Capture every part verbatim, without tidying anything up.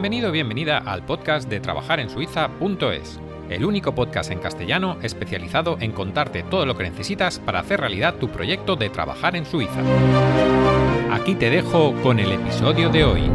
Bienvenido o bienvenida al podcast de trabajar en suiza punto es, el único podcast en castellano especializado en contarte todo lo que necesitas para hacer realidad tu proyecto de trabajar en Suiza. Aquí te dejo con el episodio de hoy.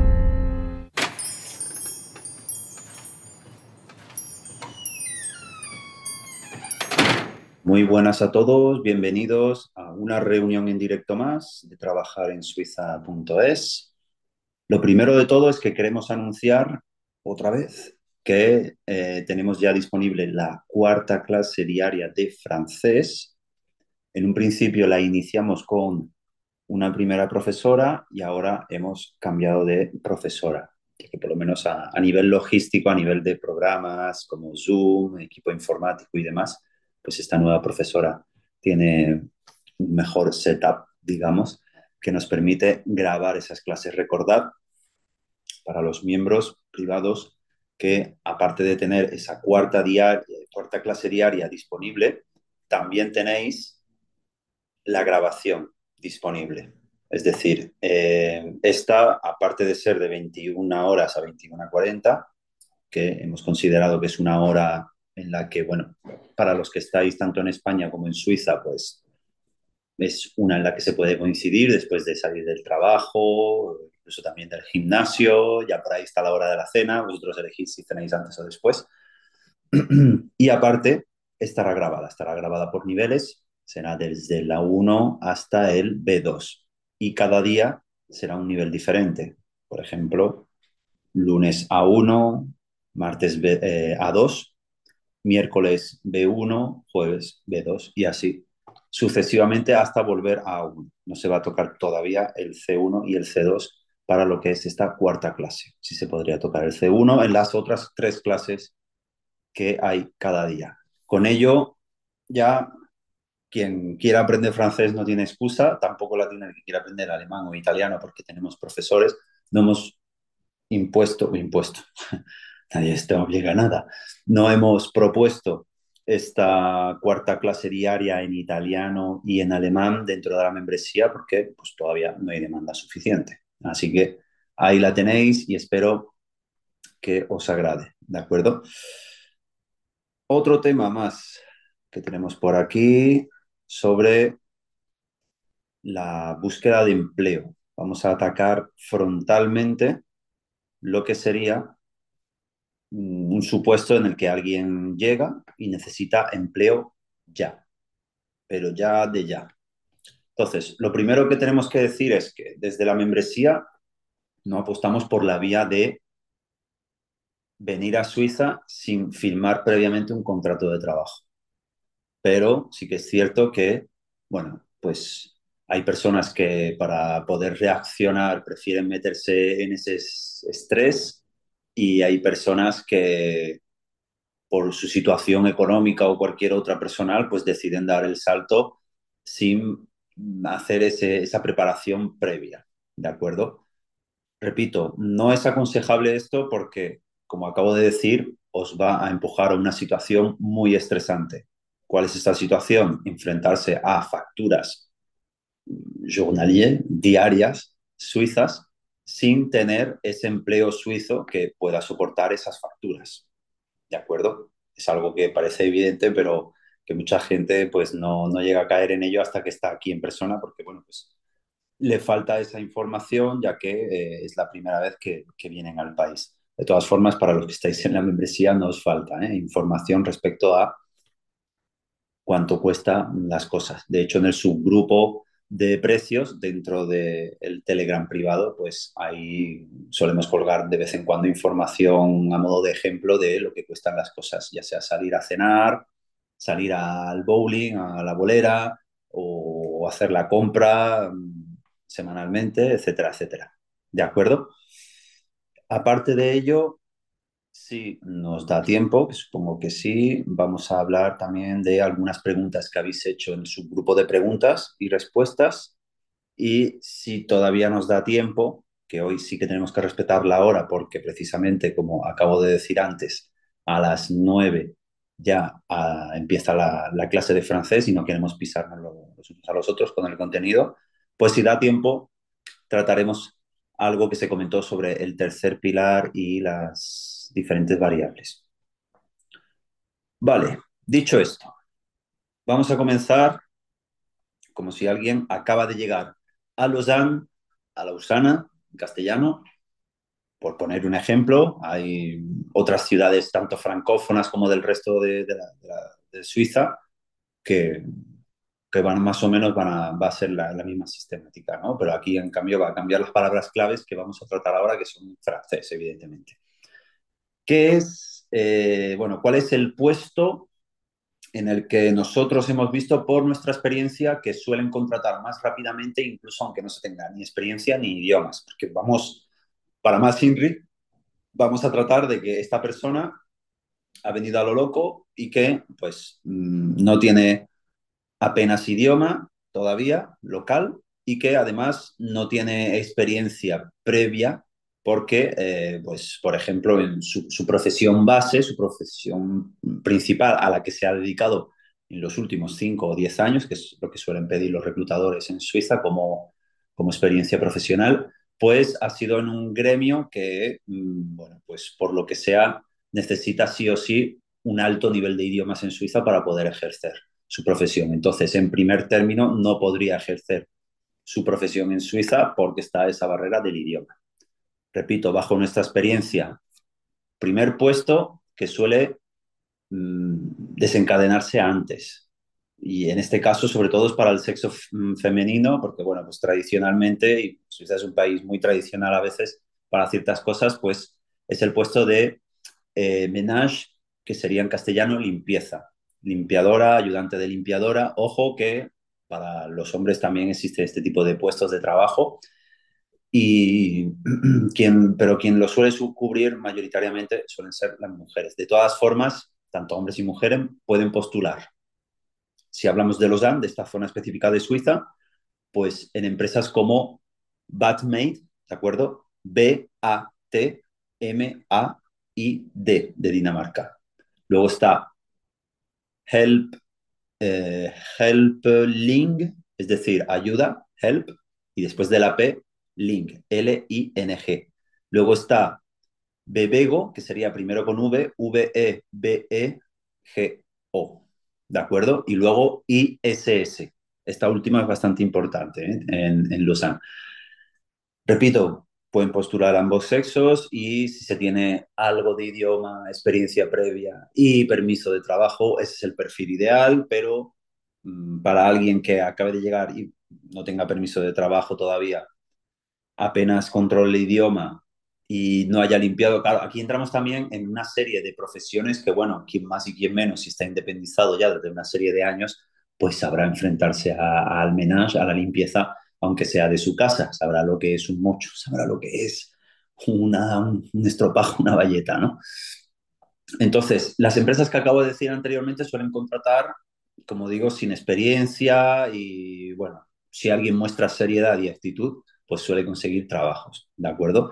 Muy buenas a todos, bienvenidos a una reunión en directo más de trabajar en suiza punto es. Lo primero de todo es que queremos anunciar otra vez que eh, tenemos ya disponible la cuarta clase diaria de francés. En un principio la iniciamos con una primera profesora y ahora hemos cambiado de profesora, que por lo menos a, a nivel logístico, a nivel de programas como Zoom, equipo informático y demás, pues esta nueva profesora tiene un mejor setup, digamos, que nos permite grabar esas clases. Recordad, para los miembros privados, que aparte de tener esa cuarta, diaria, cuarta clase diaria disponible, también tenéis la grabación disponible. Es decir, eh, esta, aparte de ser de veintiuna horas a veintiuna cuarenta, que hemos considerado que es una hora en la que, bueno, para los que estáis tanto en España como en Suiza, pues es una en la que se puede coincidir después de salir del trabajo, incluso también del gimnasio, ya por ahí está la hora de la cena, vosotros elegís si tenéis antes o después. Y aparte, estará grabada, estará grabada por niveles, será desde la uno hasta el B dos. Y cada día será un nivel diferente. Por ejemplo, lunes A uno, martes B, eh, A dos, miércoles B uno, jueves B dos y así sucesivamente hasta volver a A uno. No se va a tocar todavía el C uno y el C dos para lo que es esta cuarta clase. Sí se podría tocar el C uno en las otras tres clases que hay cada día. Con ello, ya quien quiera aprender francés no tiene excusa, tampoco la tiene el que quiera aprender alemán o italiano porque tenemos profesores, no hemos impuesto, o impuesto, nadie te obliga a nada, no hemos propuesto esta cuarta clase diaria en italiano y en alemán dentro de la membresía porque pues, todavía no hay demanda suficiente. Así que ahí la tenéis y espero que os agrade, ¿de acuerdo? Otro tema más que tenemos por aquí sobre la búsqueda de empleo. Vamos a atacar frontalmente lo que sería un supuesto en el que alguien llega y necesita empleo ya, pero ya de ya. Entonces, lo primero que tenemos que decir es que desde la membresía no apostamos por la vía de venir a Suiza sin firmar previamente un contrato de trabajo. Pero sí que es cierto que, bueno, pues hay personas que para poder reaccionar prefieren meterse en ese estrés y hay personas que por su situación económica o cualquier otra personal, pues deciden dar el salto sin hacer ese, esa preparación previa, ¿de acuerdo? Repito, no es aconsejable esto porque, como acabo de decir, os va a empujar a una situación muy estresante. ¿Cuál es esta situación? Enfrentarse a facturas journalier, diarias, suizas, sin tener ese empleo suizo que pueda soportar esas facturas. ¿De acuerdo? Es algo que parece evidente, pero que mucha gente pues no, no llega a caer en ello hasta que está aquí en persona, porque bueno, pues le falta esa información ya que eh, es la primera vez que, que vienen al país. De todas formas, para los que estáis en la membresía no os falta ¿eh? información respecto a cuánto cuestan las cosas. De hecho, en el subgrupo de precios dentro del Telegram privado, pues ahí solemos colgar de vez en cuando información a modo de ejemplo de lo que cuestan las cosas, ya sea salir a cenar, salir al bowling, a la bolera o hacer la compra semanalmente, etcétera, etcétera. ¿De acuerdo? Aparte de ello, si nos da tiempo, que supongo que sí, vamos a hablar también de algunas preguntas que habéis hecho en el subgrupo de preguntas y respuestas. Y si todavía nos da tiempo, que hoy sí que tenemos que respetar la hora, porque precisamente, como acabo de decir antes, a las nueve ya uh, empieza la, la, clase de francés y no queremos pisarnos los unos a los otros con el contenido, pues si da tiempo, trataremos algo que se comentó sobre el tercer pilar y las diferentes variables. Vale, dicho esto, vamos a comenzar como si alguien acaba de llegar a Lausanne, a Lausana, en castellano. Por poner un ejemplo, hay otras ciudades, tanto francófonas como del resto de, de, la, de, la, de Suiza, que, que, van más o menos van a, va a ser la, la misma sistemática, ¿no? Pero aquí, en cambio, va a cambiar las palabras claves que vamos a tratar ahora, que son en francés, evidentemente. ¿Qué es, eh, bueno, cuál es el puesto en el que nosotros hemos visto por nuestra experiencia que suelen contratar más rápidamente, incluso aunque no se tenga ni experiencia ni idiomas? Porque vamos, para más INRI, vamos a tratar de que esta persona ha venido a lo loco y que pues no tiene apenas idioma todavía local y que además no tiene experiencia previa porque, eh, pues, por ejemplo, en su, su profesión base, su profesión principal a la que se ha dedicado en los últimos cinco o diez años, que es lo que suelen pedir los reclutadores en Suiza como, como experiencia profesional, pues ha sido en un gremio que, bueno, pues por lo que sea, necesita sí o sí un alto nivel de idiomas en Suiza para poder ejercer su profesión. Entonces, en primer término, no podría ejercer su profesión en Suiza porque está esa barrera del idioma. Repito, bajo nuestra experiencia, primer puesto que suele mmm, desencadenarse antes. Y en este caso, sobre todo, es para el sexo femenino, porque, bueno, pues tradicionalmente, y Suiza es un país muy tradicional a veces para ciertas cosas, pues es el puesto de eh, ménage, que sería en castellano limpieza. Limpiadora, ayudante de limpiadora. Ojo que para los hombres también existe este tipo de puestos de trabajo. Y quien, pero quien lo suele cubrir mayoritariamente suelen ser las mujeres. De todas formas, tanto hombres y mujeres pueden postular. Si hablamos de Lausanne, de esta zona específica de Suiza, pues en empresas como Batmaid, ¿de acuerdo? B A T M A I D de Dinamarca. Luego está Help, eh, Helpling, es decir, ayuda, Help, y después de la P, Link, L I N G. Luego está Bebego, que sería primero con V, V E B E G O, ¿de acuerdo? Y luego I S S. Esta última es bastante importante, ¿eh? en, en Lausanne. Repito, pueden postular ambos sexos y si se tiene algo de idioma, experiencia previa y permiso de trabajo, ese es el perfil ideal, pero mmm, para alguien que acabe de llegar y no tenga permiso de trabajo todavía, apenas controle el idioma y no haya limpiado. Claro, aquí entramos también en una serie de profesiones que, bueno, quien más y quien menos, si está independizado ya desde una serie de años, pues sabrá enfrentarse a, a al menage, a la limpieza, aunque sea de su casa. Sabrá lo que es un mocho, sabrá lo que es una, un, un estropajo, una bayeta, ¿no? Entonces, las empresas que acabo de decir anteriormente suelen contratar, como digo, sin experiencia y, bueno, si alguien muestra seriedad y actitud, pues suele conseguir trabajos, ¿de acuerdo?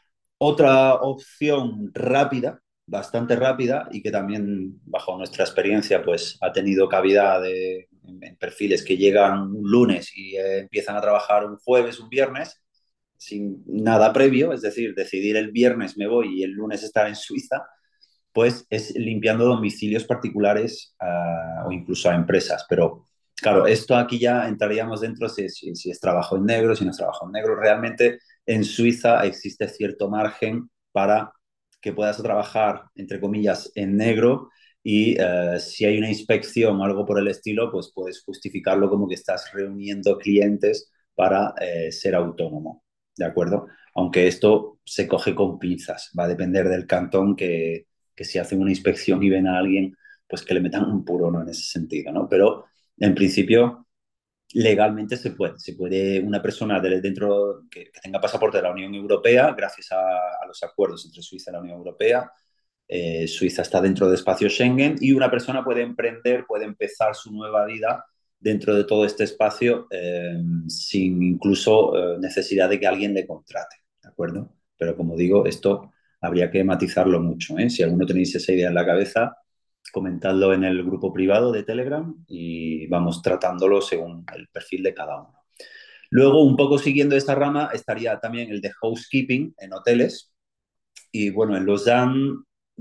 Otra opción rápida, bastante rápida y que también, bajo nuestra experiencia, pues ha tenido cabida de, en, en perfiles que llegan un lunes y eh, empiezan a trabajar un jueves, un viernes, sin nada previo, es decir, decidir el viernes me voy y el lunes estar en Suiza, pues es limpiando domicilios particulares uh, o incluso a empresas. Pero claro, esto aquí ya entraríamos dentro si, si, si es trabajo en negro, si no es trabajo en negro. Realmente en Suiza existe cierto margen para que puedas trabajar, entre comillas, en negro y uh, si hay una inspección o algo por el estilo, pues puedes justificarlo como que estás reuniendo clientes para eh, ser autónomo, ¿de acuerdo? Aunque esto se coge con pinzas, va a depender del cantón que, que si hacen una inspección y ven a alguien, pues que le metan un puro no en ese sentido, ¿no? Pero en principio, legalmente se puede. Se puede una persona de, dentro que, que, tenga pasaporte de la Unión Europea, gracias a, a los acuerdos entre Suiza y la Unión Europea, eh, Suiza está dentro de espacio Schengen y una persona puede emprender, puede empezar su nueva vida dentro de todo este espacio eh, sin incluso eh, necesidad de que alguien le contrate, ¿de acuerdo? Pero como digo, esto habría que matizarlo mucho, ¿eh? Si alguno tenéis esa idea en la cabeza, comentadlo en el grupo privado de Telegram y vamos tratándolo según el perfil de cada uno. Luego, un poco siguiendo esa rama, estaría también el de housekeeping en hoteles. Y bueno, en Lausanne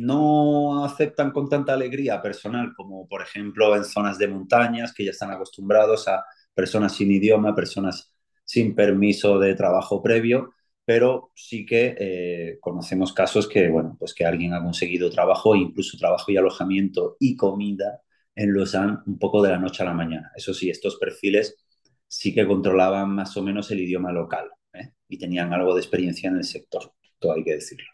no aceptan con tanta alegría personal como, por ejemplo, en zonas de montañas, que ya están acostumbrados a personas sin idioma, personas sin permiso de trabajo previo, pero sí que eh, conocemos casos que, bueno, pues que alguien ha conseguido trabajo, incluso trabajo y alojamiento y comida en Lausanne un poco de la noche a la mañana. Eso sí, estos perfiles sí que controlaban más o menos el idioma local, ¿eh? Y tenían algo de experiencia en el sector, todo hay que decirlo.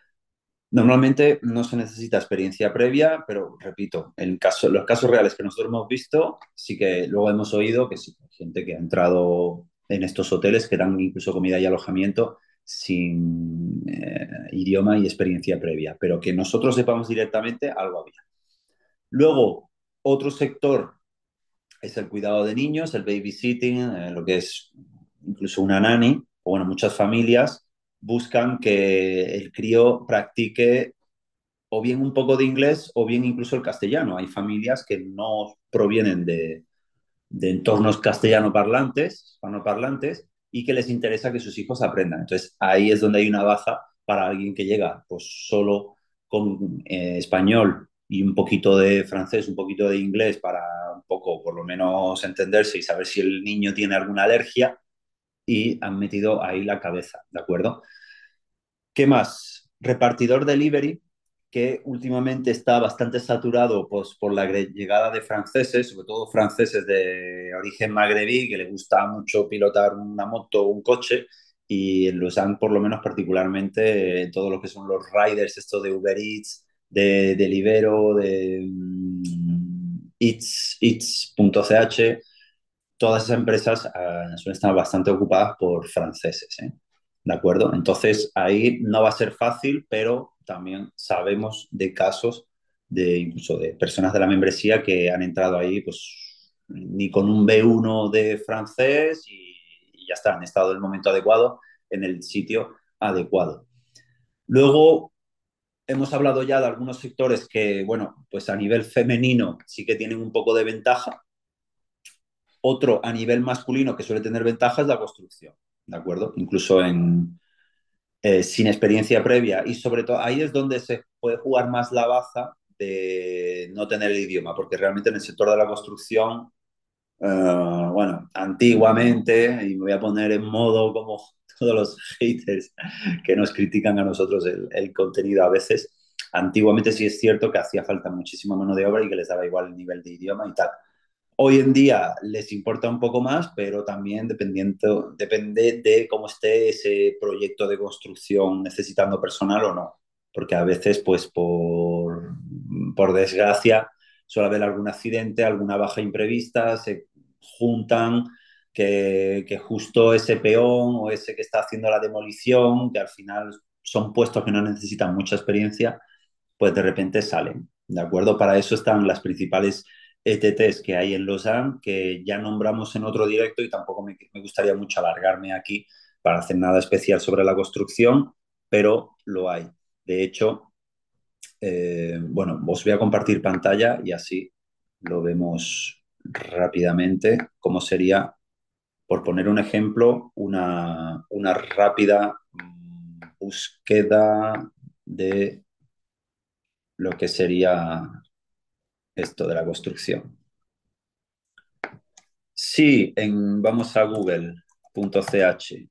Normalmente no se necesita experiencia previa, pero repito, en caso, los casos reales que nosotros hemos visto, sí que luego hemos oído que sí, hay gente que ha entrado en estos hoteles que dan incluso comida y alojamiento sin eh, idioma y experiencia previa, pero que nosotros sepamos directamente, algo había. Luego, otro sector es el cuidado de niños, el babysitting, eh, lo que es incluso una nanny, o bueno, muchas familias buscan que el crío practique o bien un poco de inglés o bien incluso el castellano. Hay familias que no provienen de, de entornos castellano parlantes, hispanoparlantes, y que les interesa que sus hijos aprendan. Entonces ahí es donde hay una baza para alguien que llega pues solo con eh, español y un poquito de francés, un poquito de inglés para un poco por lo menos entenderse y saber si el niño tiene alguna alergia y han metido ahí la cabeza, ¿de acuerdo? ¿Qué más? Repartidor delivery, que últimamente está bastante saturado pues, por la llegada de franceses, sobre todo franceses de origen magrebí, que les gusta mucho pilotar una moto o un coche, y en Lausanne, por lo menos particularmente, eh, todo lo que son los riders, esto de Uber Eats, de Deliveroo, de um, Eats, Eats.ch, todas esas empresas uh, suelen estar bastante ocupadas por franceses, ¿eh? ¿De acuerdo? Entonces ahí no va a ser fácil, pero también sabemos de casos de incluso de personas de la membresía que han entrado ahí pues ni con un B uno de francés y, y ya está, han estado en el momento adecuado, en el sitio adecuado. Luego hemos hablado ya de algunos sectores que, bueno, pues a nivel femenino sí que tienen un poco de ventaja. Otro a nivel masculino que suele tener ventaja es la construcción, ¿de acuerdo? Incluso en, eh, sin experiencia previa y sobre todo ahí es donde se puede jugar más la baza de no tener el idioma, porque realmente en el sector de la construcción, uh, bueno, antiguamente, y me voy a poner en modo como todos los haters que nos critican a nosotros el, el contenido a veces, antiguamente sí es cierto que hacía falta muchísima mano de obra y que les daba igual el nivel de idioma y tal. Hoy en día les importa un poco más, pero también dependiendo, depende de cómo esté ese proyecto de construcción necesitando personal o no. Porque a veces, pues por, por desgracia, suele haber algún accidente, alguna baja imprevista, se juntan que, que justo ese peón o ese que está haciendo la demolición, que al final son puestos que no necesitan mucha experiencia, pues de repente salen. ¿De acuerdo? Para eso están las principales E T Ts que hay en Lausanne, que ya nombramos en otro directo y tampoco me, me gustaría mucho alargarme aquí para hacer nada especial sobre la construcción, pero lo hay. De hecho, eh, bueno, os voy a compartir pantalla y así lo vemos rápidamente, cómo sería, por poner un ejemplo, una, una rápida mm, búsqueda de lo que sería esto de la construcción. Sí, en, vamos a google.ch,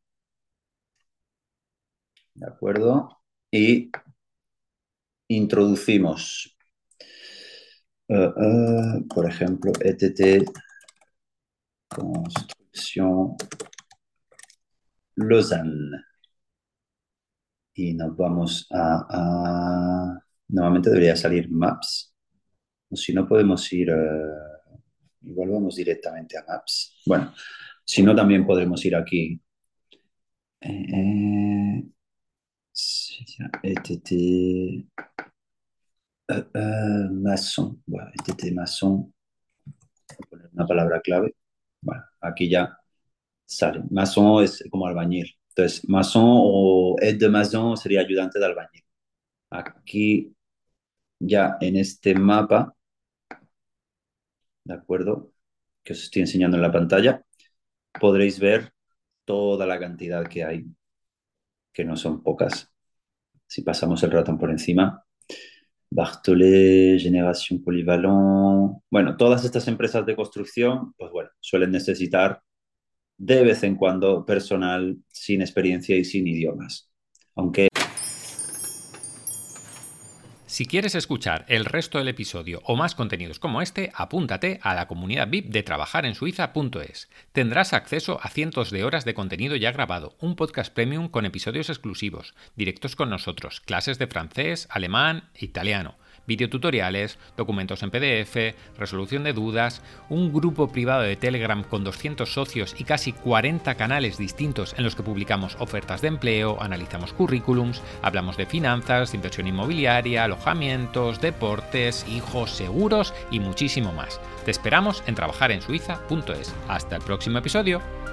¿de acuerdo? Y introducimos, uh, uh, por ejemplo, E T T Construcción Lausanne. Y nos vamos a, a... Normalmente debería salir Maps. O si no, podemos ir... Uh, igual vamos directamente a Maps. Bueno, si no, también podremos ir aquí. Eh, eh, E T T Euh, euh, maçon. Bueno, este maçon, voy a poner una palabra clave. Bueno, aquí ya sale. Maçon es como albañil. Entonces, maçon o aide de maçon sería ayudante de albañil. Aquí ya en este mapa, ¿de acuerdo? Que os estoy enseñando en la pantalla, podréis ver toda la cantidad que hay, que no son pocas. Si pasamos el ratón por encima, Bartolé, Génération Polyvalent, bueno, todas estas empresas de construcción, pues bueno, suelen necesitar de vez en cuando personal sin experiencia y sin idiomas. Aunque si quieres escuchar el resto del episodio o más contenidos como este, apúntate a la comunidad V I P de trabajar en suiza punto es. Tendrás acceso a cientos de horas de contenido ya grabado, un podcast premium con episodios exclusivos, directos con nosotros, clases de francés, alemán e italiano, videotutoriales, documentos en P D F, resolución de dudas, un grupo privado de Telegram con doscientos socios y casi cuarenta canales distintos en los que publicamos ofertas de empleo, analizamos currículums, hablamos de finanzas, de inversión inmobiliaria, alojamientos, deportes, hijos, seguros y muchísimo más. Te esperamos en trabajar en suiza punto es. Hasta el próximo episodio.